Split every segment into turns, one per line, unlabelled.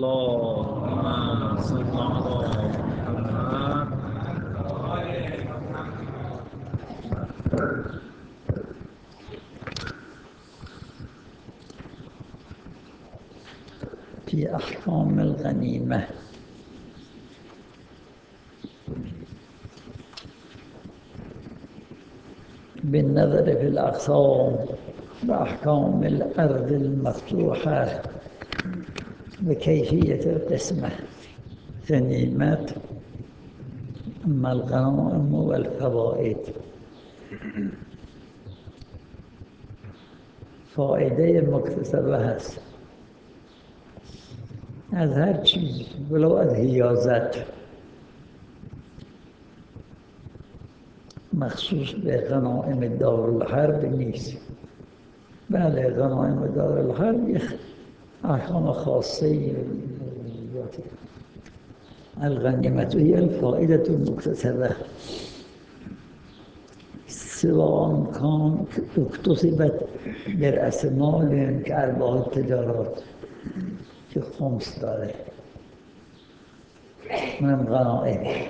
اللهم صل على محمد.
في أحكام الغنيمة. بالنظر في الأقسام وأحكام الأرض المفتوحة بكيفية القسمة. غنيمة، أما الغنائم والفوائد. فائده مکتسبه هست از هر چیز، ولو از حیازت، مخصوص به غنائم دارالحرب نیست. بله، غنائم دارالحرب یک احکام خاصه. الغنیمة هي الفائدة المكتسبة سواء كان اكتسبت برأس مال كأرباح التجارات که خمس داره، من غنائم،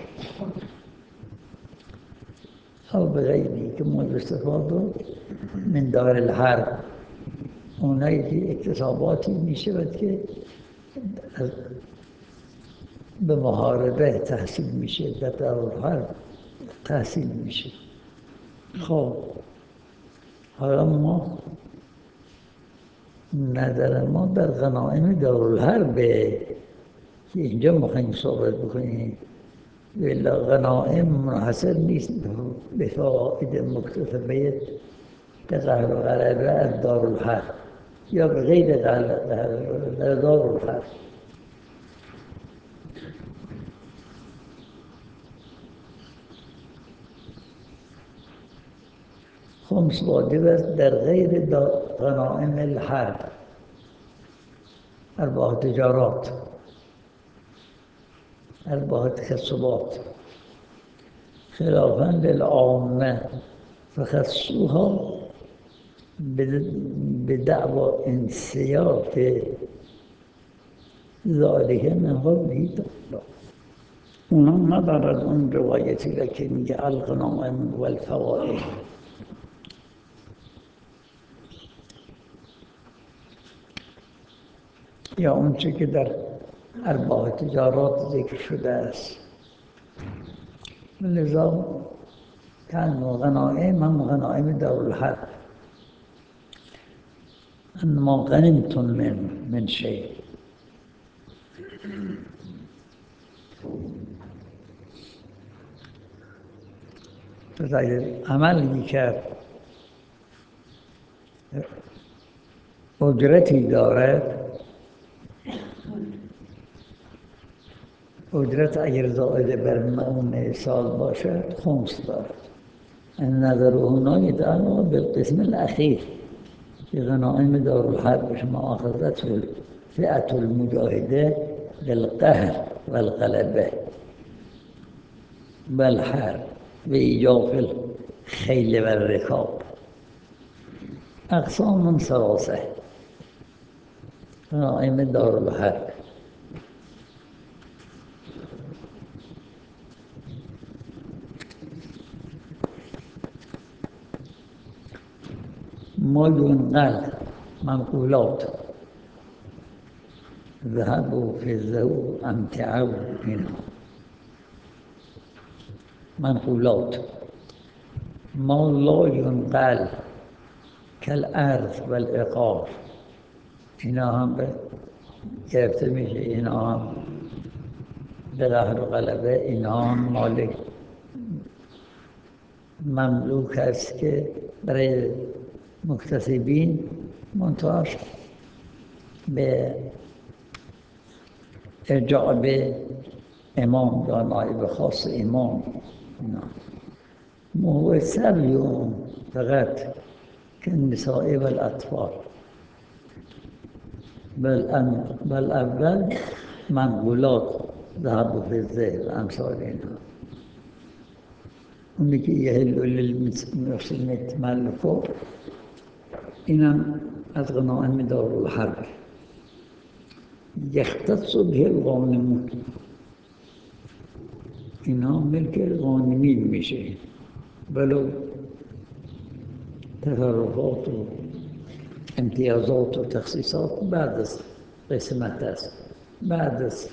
او بغیری که مورد استفاده من دار الحرب، اونایی که اکتساباتی می شود که به محاربه تحصیل میشه، در دار الحرب تحصیل میشه. خب حالا ما نظر ما در غنائم دارالحربه که اینجا میخوایم صحبت بکنیم. ولی غنائم منحصر نیست به فوائد مکتسبه به قهر و غلبه از دارالحرب یا به غیر در دارالحرب. خمس واجب است در غیر غنائم الحرب، ارباح تجارات، ارباح تکسبات، خلافاً للعامة فخصوها بدعوى انسياف ذلك من قوله تعالى. اونا ندارد اون روایتی را که میگه الغنائم والفوائد. یا اون چه که در ارباح تجارات ذکر شده است. لذا كان غنائم هم غنائم دارالحرب. انما غنمتم من شيء، اگر عملی کرد اجرتی دارد، اجرت اگر زائد بر معون سال باشد خمس دارد. نظر هنا يتعلق بالقسم الأخير في غنائم دار الحرب، مؤاخذة الفئة المجاهدة بالقهر والغلبة والحرب بإيجاف الخيل والركاب. أقسام ثلاثة غنائم دار الحرب. ما ينقل منقولات ذهب وفضة وأمتعة وإنها منقولات. ما لا ينقل كالأرض والعقار، اینا هم گرفته میشه، اینا هم به قهر و غلبه، اینا هم مالک مملوک است که برای مکتسبین منتاش به ارجاع به امام یا نایب خاص امام. هو سبی فقط كالنساء والأطفال، بل اول منقولات ذهب و فضه و امثال اینها. اونی که یحل للمسلم تملکو، اینم از غنائم دارالحرب. یختص به الغانمون، اینا ملک غانمین میشه، ولو تصرفات و امتیازات و تخصیصات بعد از قسمت است، بعد از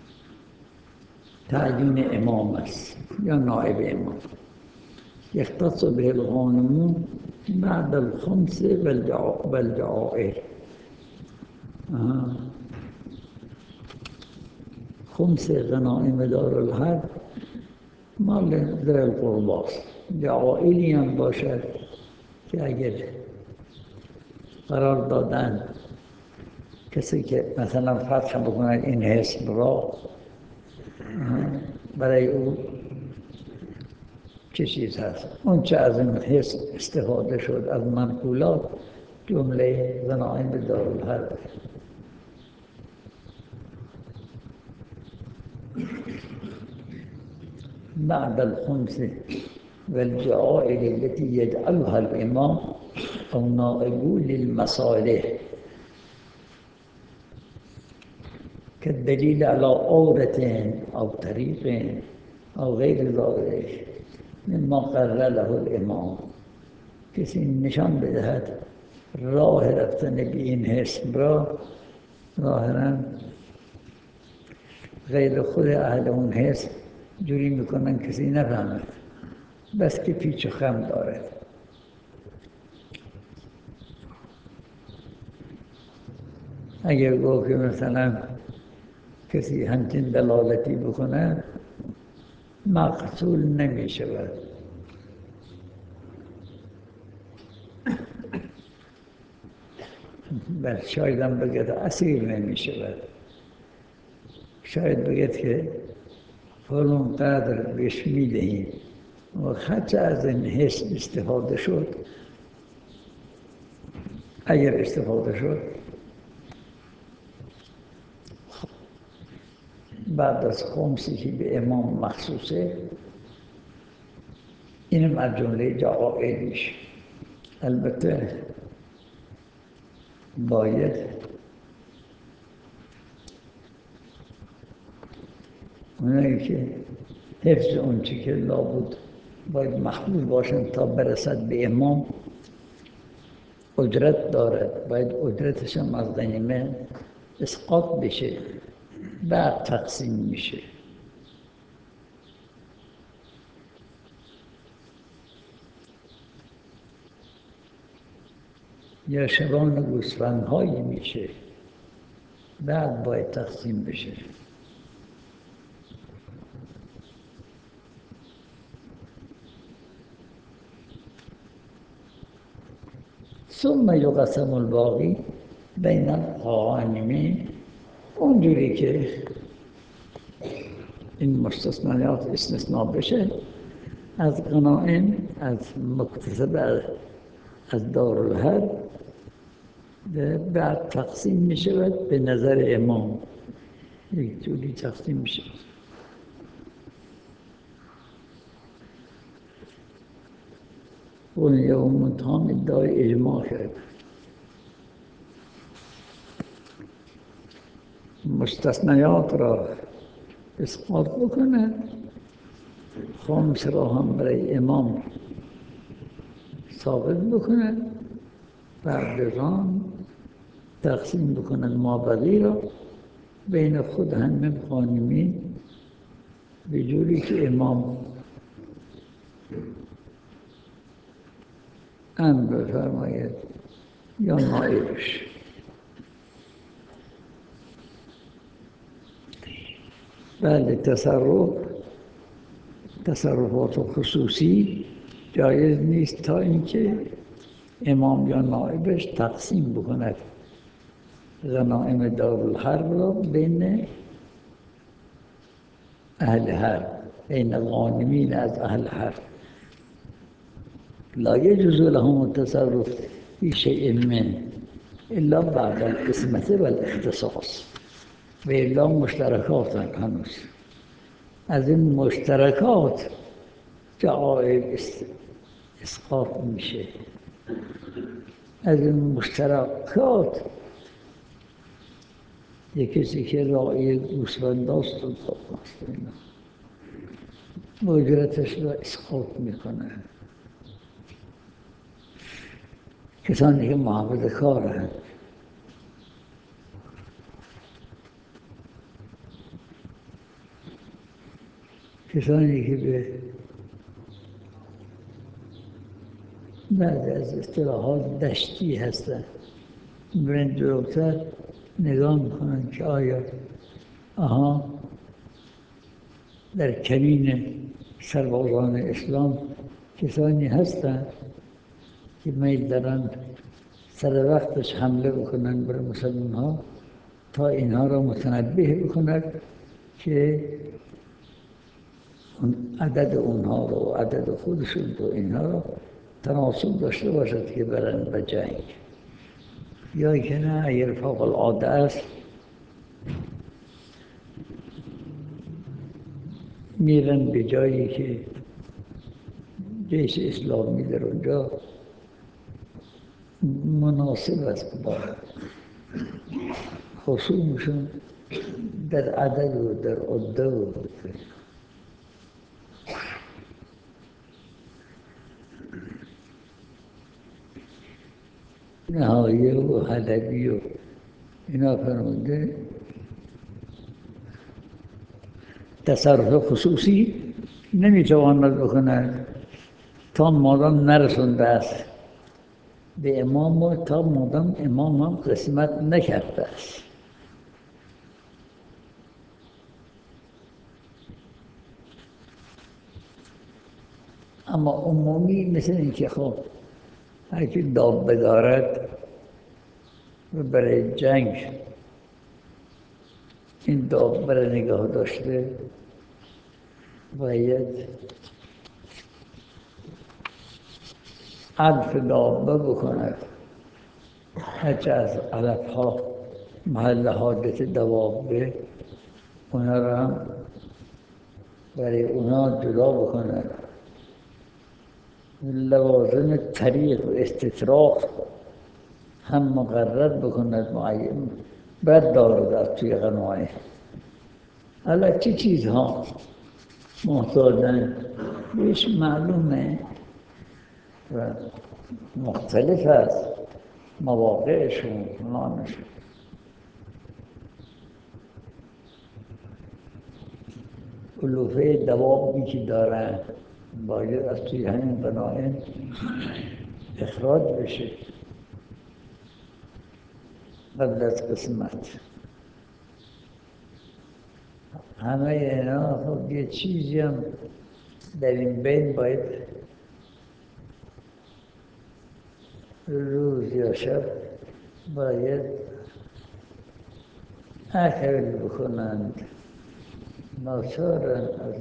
تعیین امام است یا نائب امام. یختص به الغانمون بعد الخمس والجعائر. خمس غنائم دار الحرب مال ذوی القرباست. جعائلی هم باشد که اگر قرار دادن کسی که مثلا فتح بکنن این حزب را، برای او چه چیز هست؟ اون چه از این حزب استفاده شد از منقولات جمله غنائم دارالحرب. بعد الخمس والجعائر التي يجعلها الإمام أو نائب للمصالح كالدليل على عورة أو طريق أو غير ذلك مما قرر له الإمام. کسی نشان بدهد راه رفتن به این حزب را، ظاهراً غیر خود اهل اون حزب جوری میکنن کسی نفهمد، بس که پیچ و خم دارد. اگر گفت که مثلا کسی همچین دلالتی بکنه مقتول نمی شود، بل شاید هم بگید اسیر نمی شود، شاید بگید که فلان قدر بهش میدهیم و هرچه از این حزب استفاده شد، اگر استفاده شد بعد از خمسی که به امام مخصوصه، اینم از جمله جعائر میشه. البته باید اونایی که حفظ اون چی که لابد باید محفوظ باشن تا برسد به امام اجرت دارد، باید اجرتش هم از غنیمه اسقاط بشه، بعد تقسیم میشه. یا شبان گوسفندهایی میشه، بعد باید تقسیم بشه. ثم یقسم الباقی بین الغانمین. اونجوری که این مستثنیات استثناء بشه از غنائم، از مکتسب از دارالحرب، بعد تقسیم می شود به نظر امام، یک جوری تقسیم می شود. اون یوم متهم ادعای اجماع کرد. مستثنیات را اسقاط بکنه، خمس را هم برای امام ثابت بکنه، بعد از آن تقسیم بکنن مابقی را بین خود همه غانمین به جوری که امام امر بفرماید یا نائبش. بله، تصرفات خصوصی جایز نیست تا اینکه امام یا نائبش تقسیم بکند غنائم دارالحرب را بین اهل حرب، بین الغانمین از اهل حرب. لا يجوز لهم التصرف في شيء منه الا بعد القسمة والاختصاص. و الا مشترکات هنوز از این مشترکات جعائر اسقاط میشه، از این مشترکات یک کسی که راعی گوسفند است و اجرتش را اسقاط میکنه. کسانی که محافظه کارند، کسانی که به بعد از اصطلاحات دشتی هستند، برن جلوتر نگاه میکنن که آیا در کمین سربازان اسلام کسانی هستند که میل دارن سر وقتش حمله بکنن بر مسلمان ها تا اینها را متنبه بکنند که عدد اونها رو و عدد خودشون رو اینها رو تناسب داشته باشد که برن به جنگ. یا که نه اگر فوق العاده است میرن به جایی که جیش اسلامی در اونجا مناسب است با خصومشون در عدد و در عده و نهایه و حلبی و اینا فرمونده تصرف خصوصی نمیتواند بکند تا مادام نرسونده است به امام و تا مادام امام هم قسمت نکرده است. اما عمومی مثل این که خب هرکی داب بدارد و برای جنگ این داب برای نگاه داشته باید علف دابه بکند، هرچه از علف ها محل حادث دوابه اونا را هم برای اونا جدا بکند، لوازم طریق و استطراق هم مقرر بکند معین بعد دارد از توی غنایم. حالا چه چیزها محتاجن بهش معلومه و مختلف است مواقعشون فلانشون. علوفه دوابی که دارن باید از توی همین غنایم اخراج بشه قبل از قسمت. همه اینا خب یه چیزی هم در این بین باید روز یا شب باید اکل بکنند، ناچارن از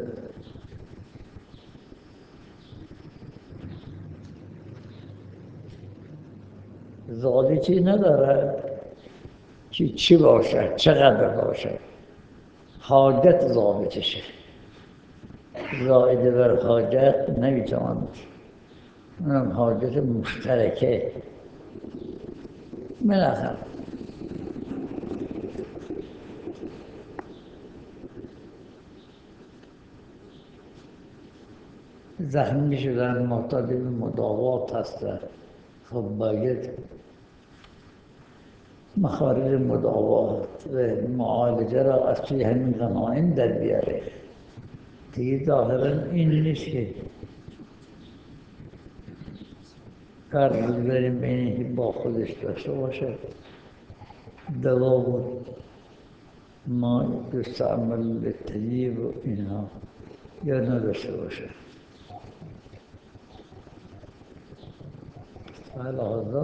ضابطی ندارد که چی باشد چقدر باشد، حاجت ضابطشه، زائد بر حاجت نمیتواند، اونم حاجت مشترکه. بالاخره زخمی شدن محتاج به مداوات هستند، خب باید مخارج مداوات و معالجه را از توی همین غنایم در بیاره. دیگه ظاهرا این نیست که قرض بریم بینه که با خودش داشته باشه دوا و ما یستعمل للطیب و اینها یا نداشته باشه. لحاظا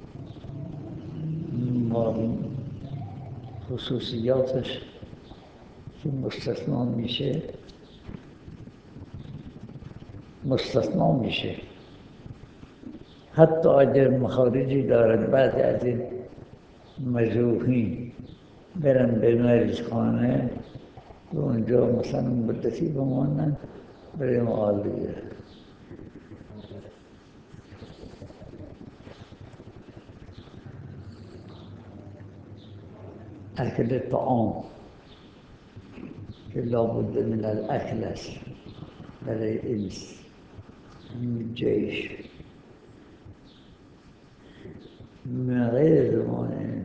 خصوصیاتش که مستثنا میشه حتی اگر مخارجی دارد بعد از این مجروحین برن به مریض خانه و اونجا مثلا مدتی بمانن برای معالجه. أكل الطعام لا بد من الأكل للإنس من الجيش من غير ضمان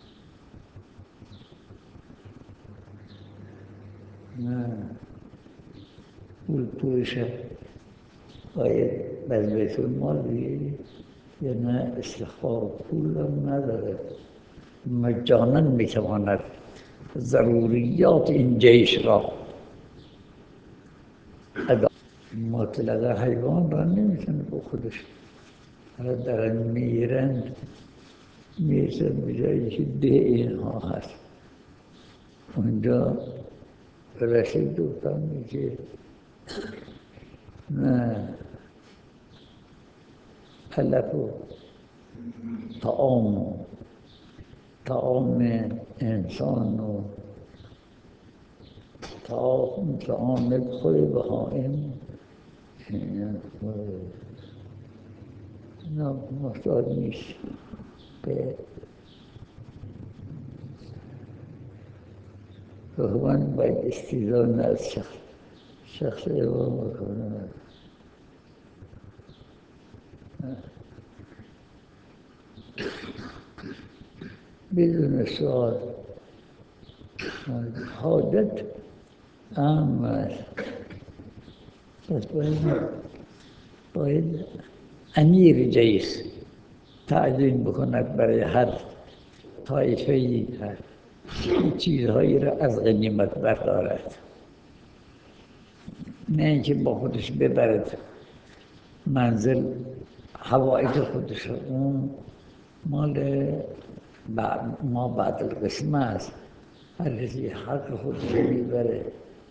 ما والبوليس باید از بیت المال یه نه استخبار پول نداره مجانا میتواند ضروریات این جیش را ادا مطلقه حیوان را نمیتونه با خودش حالا دارن میرن به جایی که ده اینها هست اونجا رسید دوتا میگه نه علف و طعام انسان و طعام خود بهائم نه محتاج نیست به حیوان باید استیزان از شخص حیوان بکنه بدون سؤال حاجت عام است پس باید امیر جیش تعیین بکند برای هر طایفه‌ای چیزهایی را از غنیمت بردارد نه اینکه با خودش ببرد منزل حوائج خودش اون مال ما بعد القسمه است هر کسی حق خودش میبره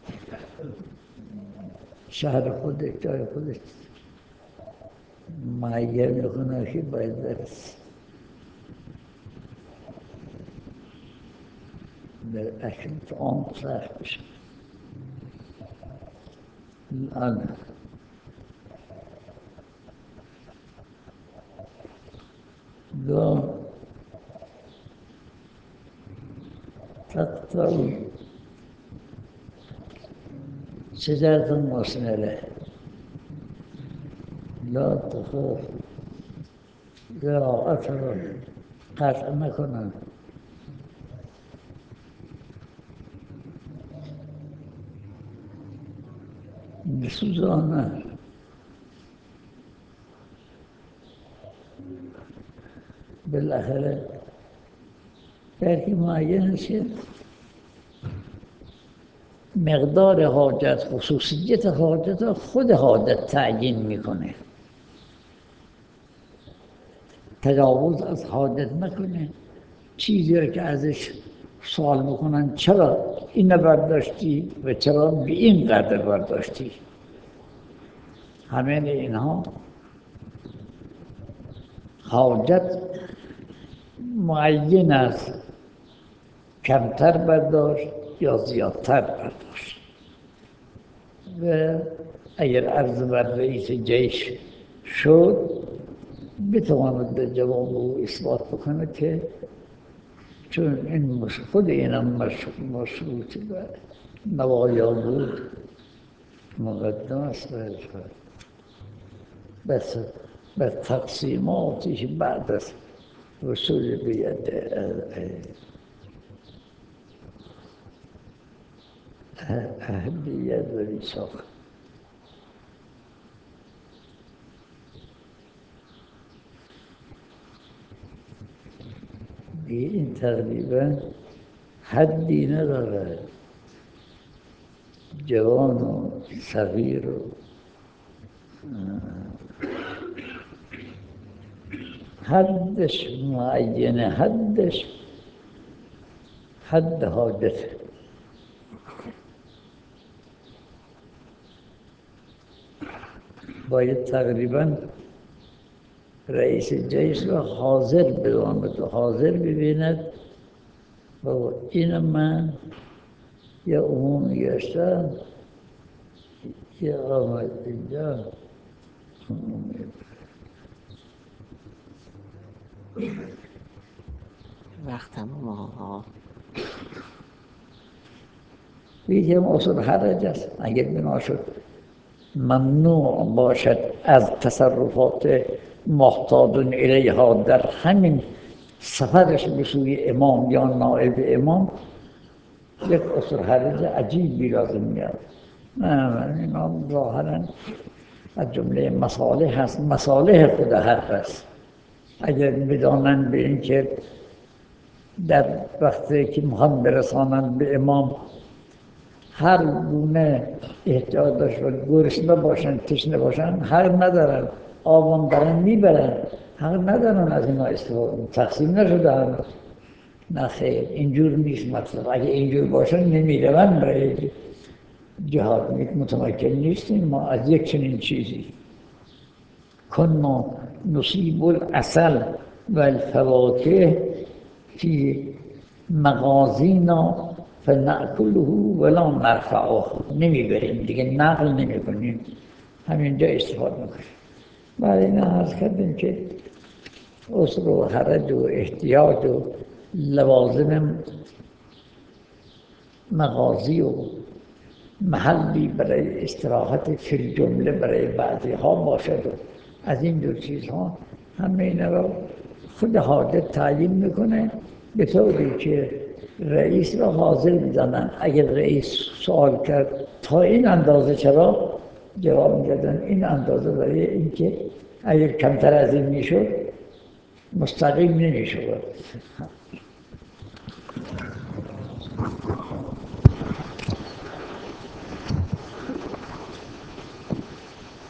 شهر خودش جای خودش معین میکنه که باید برس در اکل طعام سخت بشه الان لا تقطع شجرة مثمرة لا تخاف زراعتها قطع نکنند بسوزانند بالاخره درکی معین است مقدار حاجت خصوصیت حاجت خود حاجت تعیین میکنه تجاوز از حاجت نکنه چیزی رو که ازش سوال میکنن چرا این برداشتی و چرا به این قدر برداشتی همه اینها حاجت معین است کمتر برداشت یا زیادتر برداشت و اگر عرض بر رئیس جیش شد بتواند در جواب او اثبات بکنه که چون این خود اینم مشروط به نوایا بود مقدم است بس به تقسیماتش بعد از وصول بید اهلیت و میثاق این تقریبا حدی نداره جوان و صغیر و حدش معینه حدش حد حاجته باید تقریبا رئیس جیش را حاضر بداند و حاضر ببیند و این من یا عمومی گشتم یا آمد اینجا
وقت تمام آقا
یکی هم اصول حرج است. اگر بنا شد ممنوع باشد از تصرفات محتاط الیها در همین سفرش به سوی امام یا نائب امام، یک اصول حرج عجیبی لازم میاد. اینا ظاهراً از جمله مصالح هست، مصالح خود حق است. اگر بدانند به این که در وقتی که میخوان برسانند به امام هر گونه احتیاج داشت و گرسنه باشن تشنه باشن حق ندارن، آبان دارن میبرن، حق ندارن از اینا استفاده، تقسیم نشدن. نه خیر، اینجور نیست مطلب. اگه اینجور باشن نمیروند برای جهاد، متمکن نیستیم ما از یک چنین چیزی. کنا نصیب العسل و الفواکه فی مغازینا فنأکله ولا نرفعه، نمیبریم دیگه، نقل نمیکنیم، همینجا استفاده میکنیم. برای این عرض کردیم که عسر و حرج و احتیاج و لوازم مغازی و محلی برای استراحت فی الجمله برای بعضی ها باشد و از این دو چیزها، همه اینا را خود حاجت تعیین میکنه به طوری که رئیس را حاضر میدانن. اگر رئیس سوال کرد تا این اندازه چرا، جواب میدادن این اندازه برای اینکه اگر کمتر از این میشد مستقیم نمیشود.